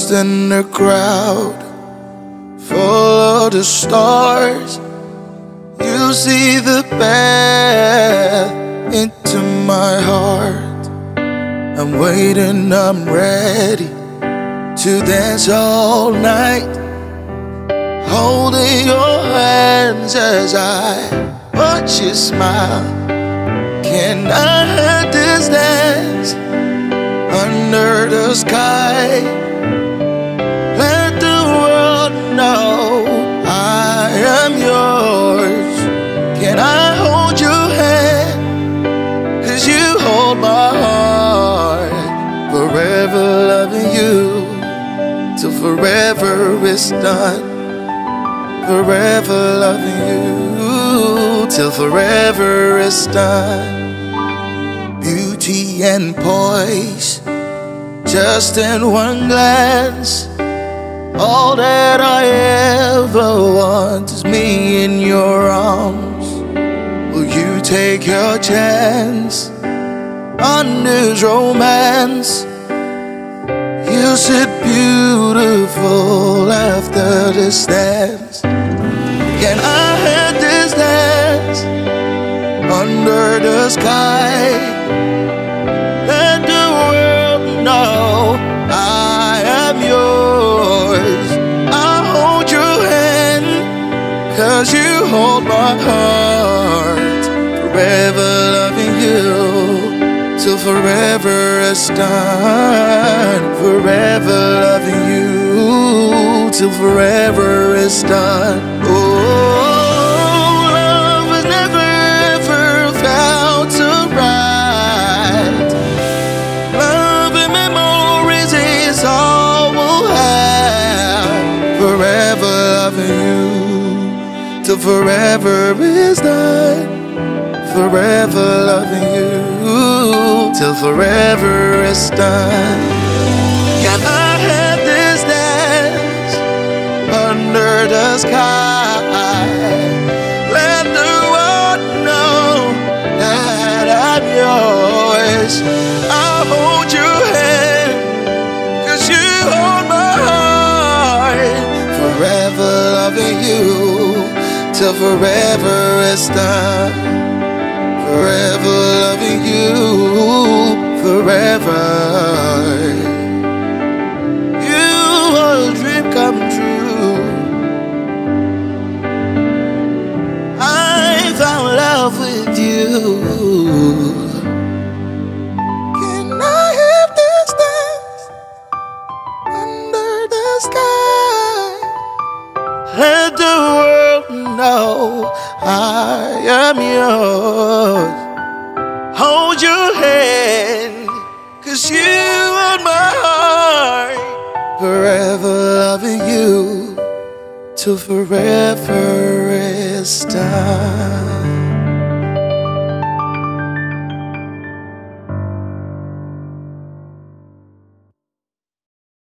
lost in the crowd, full of the stars. You see the path into my heart. I'm waiting, I'm ready to dance all night, holding your hands as I watch you smile. Can I have this dance under the sky? Let the world know I am yours. Can I hold your hand, 'cause you hold my heart? Forever loving you, till forever is done. Forever loving you, till forever is done. Beauty and poise, just in one glance. All that I ever want is me in your arms. Will you take your chance on this romance? You sit beautiful after this dance. Can I have this dance under the sky? Let the world know I am yours. I'll hold your hand, 'cause you hold my heart. Forever loving you, till forever is done. Forever loving you, till forever is done. Oh, love has never ever felt so right. Love and memories is all we'll have. Forever loving you, till forever is done. Forever loving you, till forever is done. Can I have this dance under the sky? Let the world know that I'm yours. I'll hold your hand, 'cause you hold my heart. Forever loving you, till forever is done. Forever loving you, forever. You are a dream come true. I found love with you. Can I have this dance under the sky? Let the world know I am yours. Hold your hand, 'cause you hold my heart. Forever loving you, till forever is done.